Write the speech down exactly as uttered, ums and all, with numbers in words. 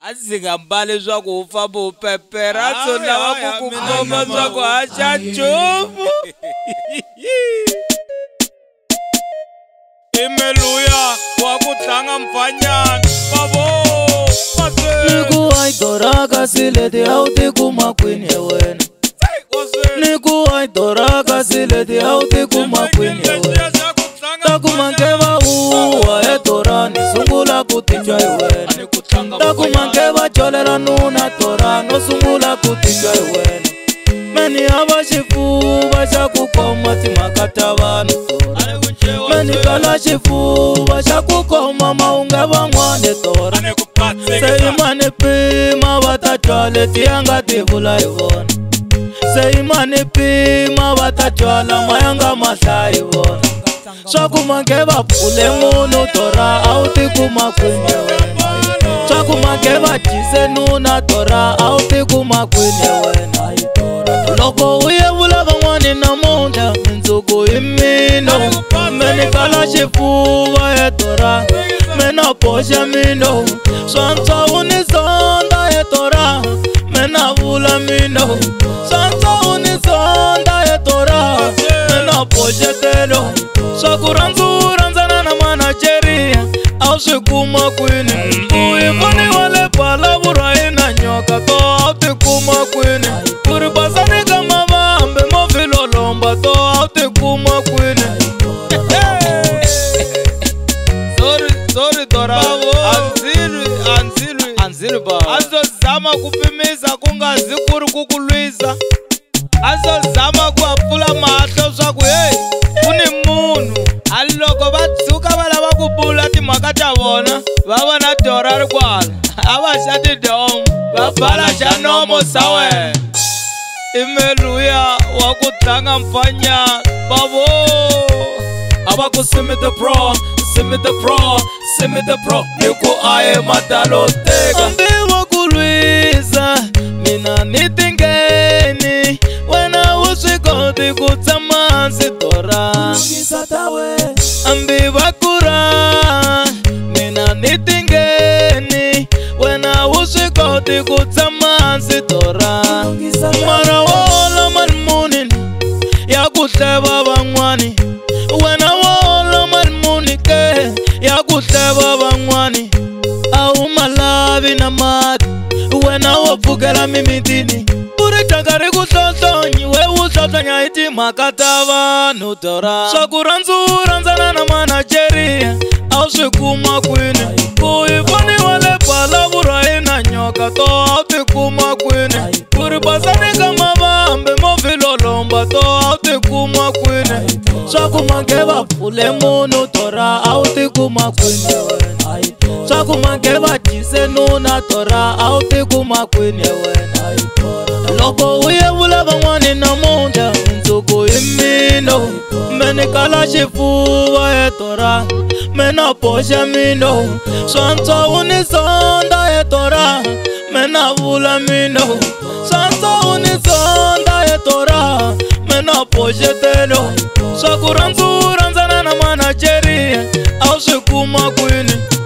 Azinga mbale zwa kufa bo pepera tsona wa kukukoma zwa kuhasha chumu. Imeluya wa kutlanga mfanyana babo. Niku aitora kasileti auti kumakwini wena. Niku aitora kasileti auti kumakwini wena. Takumangeva uwa etora nisungula kutijwa wena. Takumangeva cholera nuna tora nosungula kutijwa wena. Meni abashifu basha kukoma timakata vanu tora. Meni kala shifu basha kukoma maungeva mwane tora. Seimane pima watatwale tianga tivula ivona. Seimane pima watatwala mayanga masa ivona. Swakumangeva pule munu tora auti kumakwini wena. Swakumangeva jise nuna tora auti kumakwini wena. Loko uye vula vangwani na monja minzuku imino. Meni kala shifu wa etora mena posha mino. Santa unisonda etora mena vula mino. Santa unisonda etora mena posha telo. Sakuranzura nzana na manageria au sikuma kwini. Uifani wale pala burai na nyoka to auti kuma kwini. Kuribasani kama vambe mofilo lomba to auti kuma kwini. Sorry, sorry Dora. Anziri, anziri, anziri ba. Azo zama kupimisa kungazi kuri kukulwisa. Azo zama kuapula mahlo swaku hey. Kuni munu aloko batsuka bala bakubula timakata bona baba na Dora rikwala abashati dom babala chanomo sawe. Imeluya wakutlanga mfanya babo abakusimi the pro simi the pro simi the pro niku aye matalo tega ambi wakulwisa mina nitingeni wena usikoti kutsamansi Dora ambi bakura mina nitingeni wena usikoti kutsamansi Dora mara wola malmunin ya kutleva vangwani wena wola malmuni ke ya kutleva vangwani au malavi na mati wena wapukela mimitini uri chakari kutotonyi we utotonya iti makata vanu Dora sakuranzura nzana na manageria au sikuma kwini uifani wale pala burai na nyoka to auti kuma kwini kuribasani kama vambe mofilo lomba to auti kuma kwini sakumangeva pule munu Dora auti kuma kwini wena. Sakumangeva jise nuna Dora auti kuma kwini wena. Loko uye vula vangwani na monja minzuku imino. Meni kala shifu wa etora mena posha mino. Santa unisonda etora mena vula mino. Santa unisonda etora mena posha telo. Sakuranzura nzana na manageria au sikuma kwini.